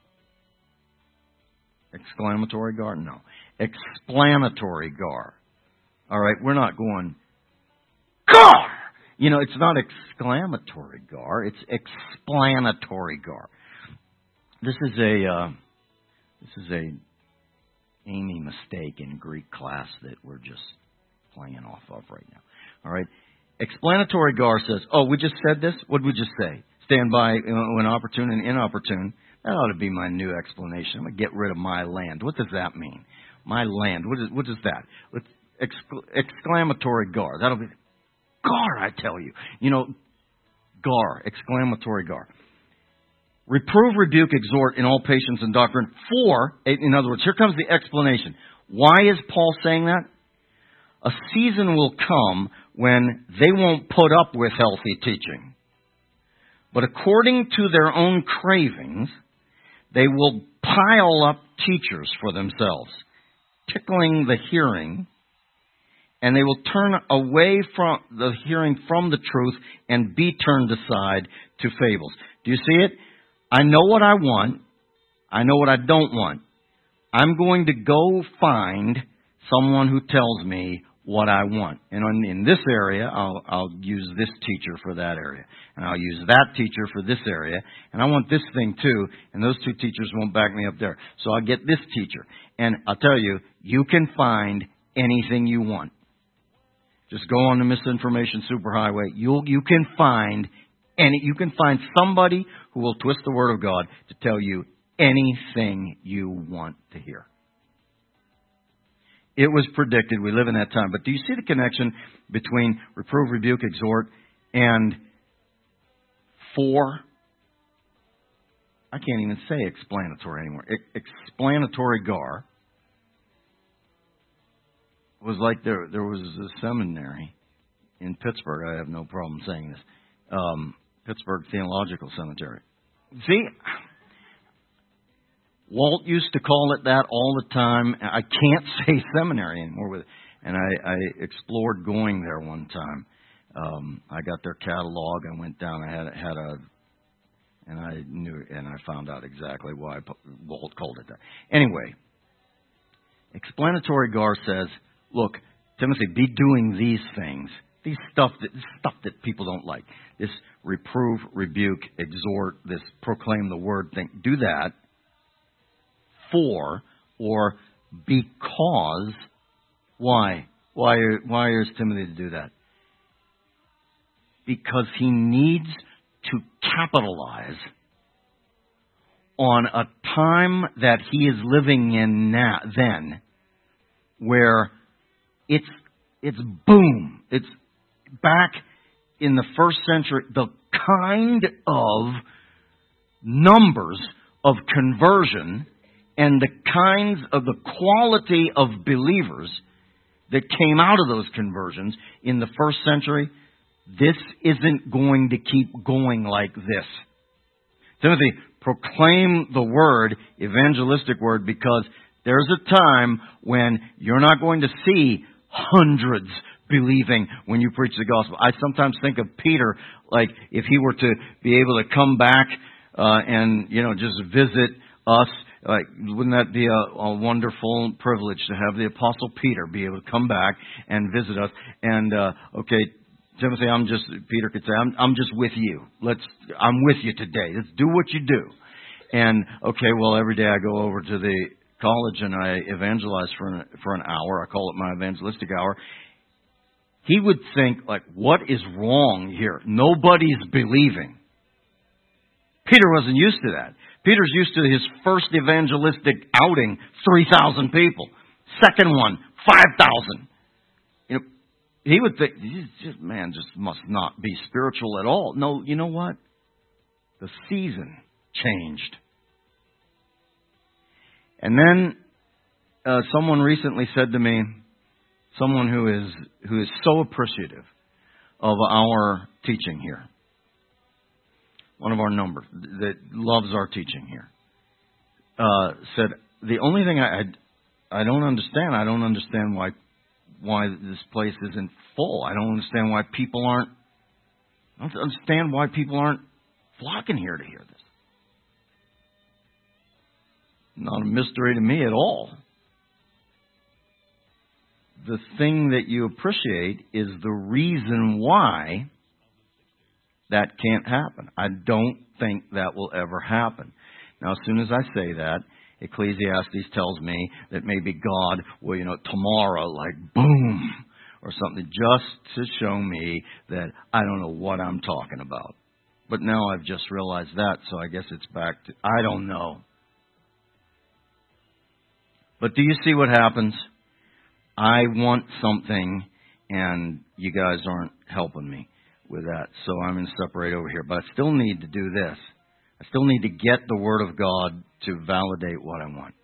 Exclamatory gar? No. Explanatory gar. All right, we're not going gar! You know, it's not exclamatory gar, it's explanatory gar. This is a uh, this is a Amy mistake in Greek class that we're just playing off of right now. All right, explanatory gar says, "Oh, we just said this. What did we just say? Stand by when opportune and inopportune." That ought to be my new explanation. I'm going to get rid of my land. What does that mean? My land. What is what is that? Excl- exclamatory gar. That'll be gar. I tell you. You know, gar. Exclamatory gar. Reprove, rebuke, exhort in all patience and doctrine. For, in other words, here comes the explanation. Why is Paul saying that? A season will come when they won't put up with healthy teaching. But according to their own cravings, they will pile up teachers for themselves, tickling the hearing, and they will turn away from the hearing from the truth and be turned aside to fables. Do you see it? I know what I want. I know what I don't want. I'm going to go find someone who tells me what I want. And in, in this area, I'll, I'll use this teacher for that area. And I'll use that teacher for this area. And I want this thing too. And those two teachers won't back me up there. So I'll get this teacher. And I'll tell you, you can find anything you want. Just go on the misinformation superhighway. You'll, you can find any, you can find somebody who will twist the word of God to tell you anything you want to hear. It was predicted. We live in that time. But do you see the connection between reprove, rebuke, exhort, and for? I can't even say explanatory anymore. Ex- explanatory gar was like there there was a seminary in Pittsburgh. I have no problem saying this. Um, Pittsburgh Theological Seminary. See, Walt used to call it that all the time. I can't say seminary anymore with it. And I, I explored going there one time. Um, I got their catalog. I went down. I had had a, and I knew, and I found out exactly why Walt called it that. Anyway, explanatory gar says, "Look, Timothy, be doing these things. These stuff that this stuff that people don't like. This reprove, rebuke, exhort. This proclaim the word thing. Do that." For or because. Why? Why, why is Timothy to do that? Because he needs to capitalize on a time that he is living in now, then, where it's it's boom. It's back in the first century, the kind of numbers of conversion and the kinds of the quality of believers that came out of those conversions in the first century, this isn't going to keep going like this. Timothy, proclaim the word, evangelistic word, because there's a time when you're not going to see hundreds believing when you preach the gospel. I sometimes think of Peter, like if he were to be able to come back uh, and, you know, just visit us. Like, wouldn't that be a, a wonderful privilege to have the Apostle Peter be able to come back and visit us? And uh, okay, Timothy, I'm just Peter could say, I'm, I'm just with you. Let's, I'm with you today. Let's do what you do. And okay, well, every day I go over to the college and I evangelize for an, for an hour. I call it my evangelistic hour. He would think, like, what is wrong here? Nobody's believing. Peter wasn't used to that. Peter's used to his first evangelistic outing, three thousand people. Second one, five thousand. You know, he would think, this man just must not be spiritual at all. No, you know what? The season changed. And then uh, someone recently said to me, someone who is who is so appreciative of our teaching here, one of our numbers that loves our teaching here, uh, said, the only thing I, I I don't understand, I don't understand why why this place isn't full. I don't understand why people aren't. I don't understand why people aren't flocking here to hear this. Not a mystery to me at all. The thing that you appreciate is the reason why that can't happen. I don't think that will ever happen. Now, as soon as I say that, Ecclesiastes tells me that maybe God will, you know, tomorrow, like, boom, or something, just to show me that I don't know what I'm talking about. But now I've just realized that, so I guess it's back to, I don't know. But do you see what happens? I want something, and you guys aren't helping me with that, so I'm going to separate over here. But I still need to do this. I still need to get the Word of God to validate what I want.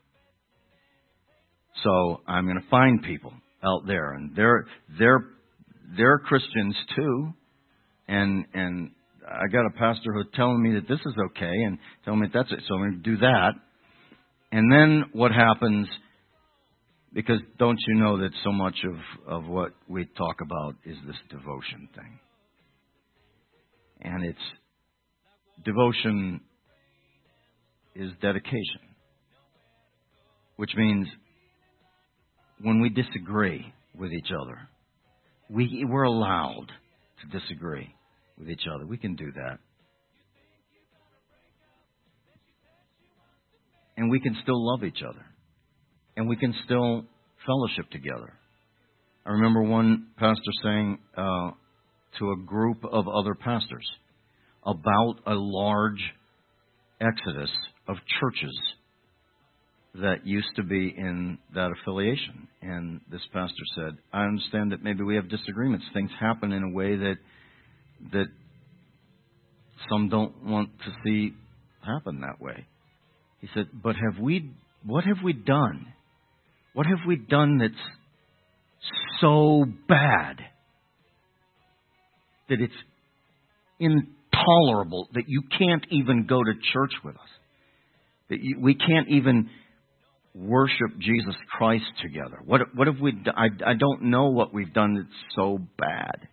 So I'm going to find people out there, and they're they're they're Christians too, and and I got a pastor who's telling me that this is okay, and telling me that that's it. So I'm going to do that, and then what happens? Because don't you know that so much of, of what we talk about is this devotion thing, and it's devotion is dedication, which means when we disagree with each other, we, we're allowed to disagree with each other. We can do that. And we can still love each other. And we can still fellowship together. I remember one pastor saying uh, to a group of other pastors about a large exodus of churches that used to be in that affiliation. And this pastor said, I understand that maybe we have disagreements. Things happen in a way that that some don't want to see happen that way. He said, but have we, what have we done? What have we done that's so bad that it's intolerable, that you can't even go to church with us? That you, we can't even worship Jesus Christ together. What what have we done? I, I don't know what we've done that's so bad.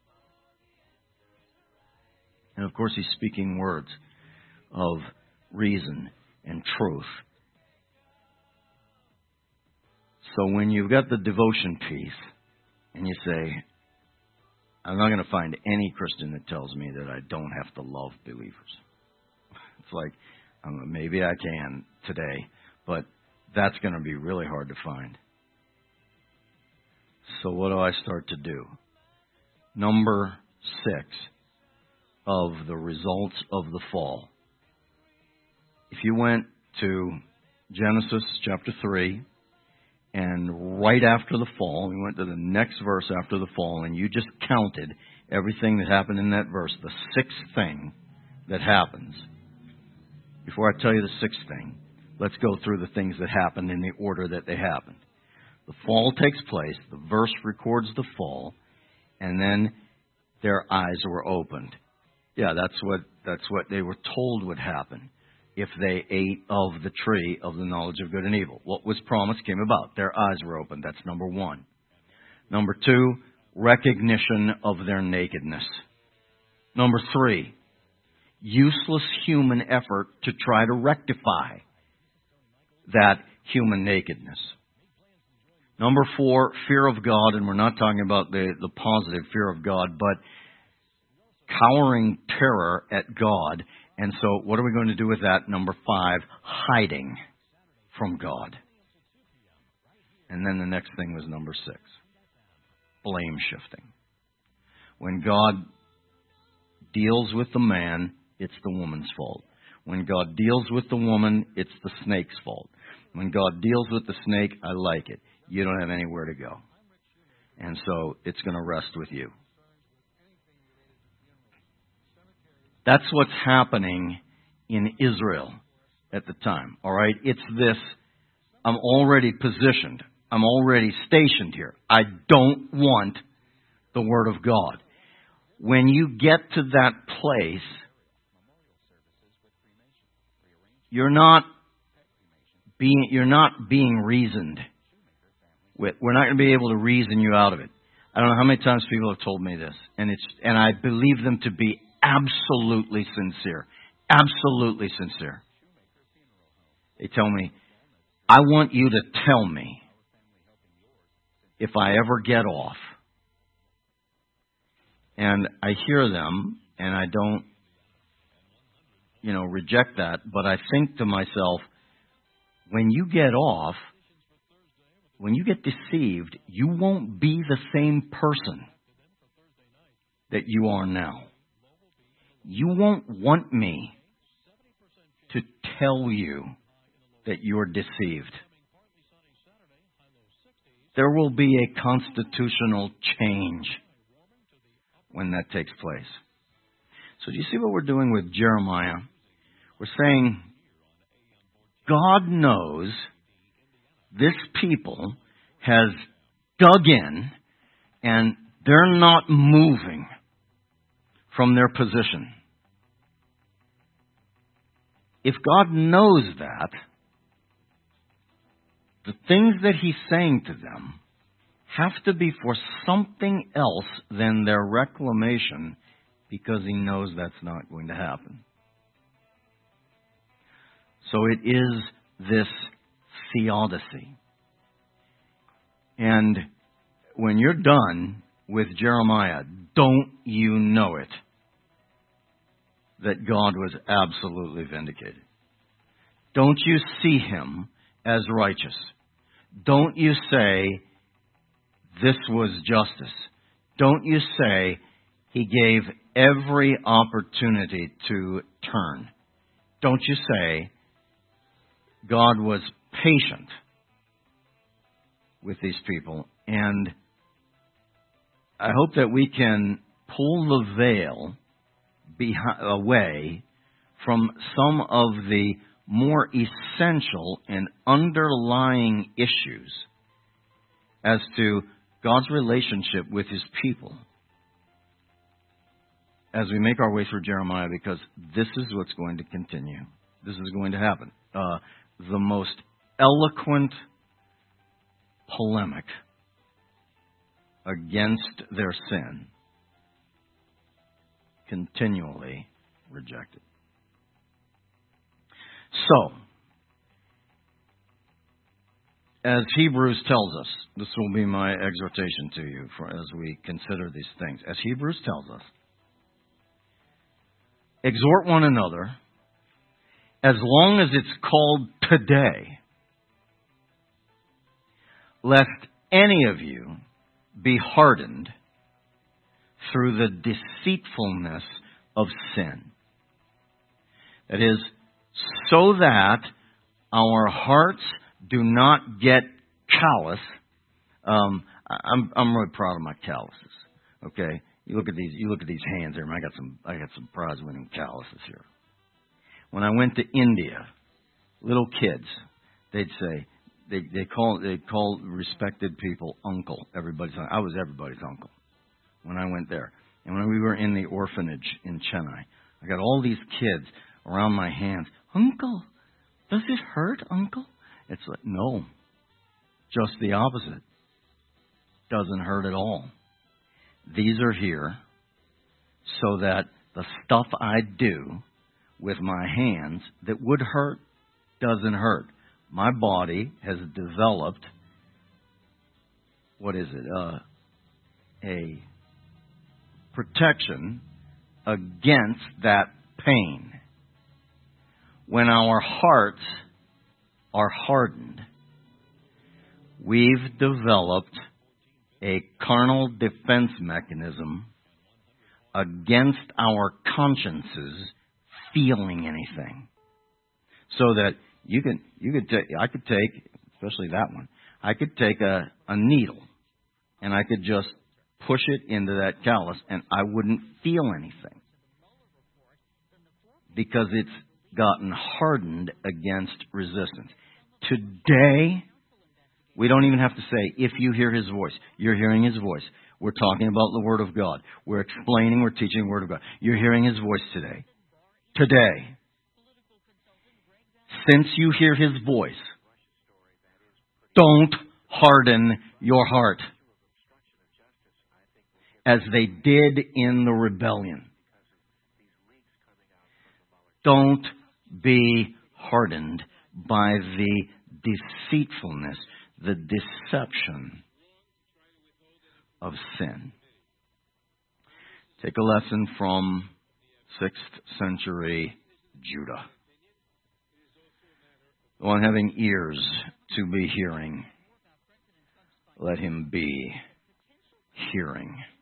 And of course, he's speaking words of reason and truth. So when you've got the devotion piece, and you say, I'm not going to find any Christian that tells me that I don't have to love believers. It's like, um, maybe I can today, but that's going to be really hard to find. So what do I start to do? Number six of the results of the fall. If you went to Genesis chapter three, and right after the fall, we went to the next verse after the fall, and you just counted everything that happened in that verse, the sixth thing that happens. Before I tell you the sixth thing, let's go through the things that happened in the order that they happened. The fall takes place, the verse records the fall, and then their eyes were opened. Yeah, that's what that's what they were told would happen if they ate of the tree of the knowledge of good and evil. What was promised came about. Their eyes were opened. That's number one. Number two, recognition of their nakedness. Number three, useless human effort to try to rectify that human nakedness. Number four, fear of God, and we're not talking about the, the positive fear of God, but cowering terror at God. And so what are we going to do with that? Number five, hiding from God. And then the next thing was number six, blame shifting. When God deals with the man, it's the woman's fault. When God deals with the woman, it's the snake's fault. When God deals with the snake, I like it. you don't have anywhere to go. And so it's going to rest with you. That's what's happening in Israel at the time. All right? It's this, I'm already positioned. I'm already stationed here. I don't want the Word of God. When you get to that place, you're not being, you're not being reasoned with. We're not going to be able to reason you out of it. I don't know how many times people have told me this, and it's, and I believe them to be absolutely sincere. Absolutely sincere. They tell me, I want you to tell me if I ever get off. And I hear them, and I don't, you know, reject that, but I think to myself, when you get off, when you get deceived, you won't be the same person that you are now. You won't want me to tell you that you're deceived. There will be a constitutional change when that takes place. So do you see what we're doing with Jeremiah? We're saying, God knows this people has dug in and they're not moving from their position. If God knows that, the things that He's saying to them have to be for something else than their reclamation, because He knows that's not going to happen. So it is this theodicy. And when you're done with Jeremiah, don't you know it, that God was absolutely vindicated? Don't you see Him as righteous? Don't you say, this was justice? Don't you say, He gave every opportunity to turn? Don't you say, God was patient with these people? And I hope that we can pull the veil behind, away from some of the more essential and underlying issues as to God's relationship with His people as we make our way through Jeremiah, because this is what's going to continue. This is going to happen. Uh, the most eloquent polemic against their sin, continually rejected. So, as Hebrews tells us, this will be my exhortation to you for as we consider these things. As Hebrews tells us, exhort one another as long as it's called today, lest any of you be hardened through the deceitfulness of sin. That is, so that our hearts do not get callous. Um, I'm I'm really proud of my calluses. Okay, you look at these. You look at these hands here. I got some. I got some prize-winning calluses here. When I went to India, little kids, they'd say they they call they call respected people uncle. Everybody's I was everybody's uncle when I went there. And when we were in the orphanage in Chennai, I got all these kids around my hands. Uncle, does it hurt, Uncle? It's like, no, just the opposite. Doesn't hurt at all. These are here so that the stuff I do with my hands that would hurt doesn't hurt. My body has developed, what is it, uh, a protection against that pain. When our hearts are hardened, we've developed a carnal defense mechanism against our consciences feeling anything. So that you can, you could take, I could take, especially that one, I could take a, a needle and I could just push it into that callus and I wouldn't feel anything because it's gotten hardened against resistance. Today, we don't even have to say, if you hear His voice. You're hearing His voice. We're talking about the Word of God. We're explaining, we're teaching the Word of God. You're hearing His voice today. Today. Since you hear His voice, don't harden your heart as they did in the rebellion. Don't be hardened by the deceitfulness, the deception of sin. Take a lesson from sixth century Judah. The one having ears to be hearing, let him be hearing.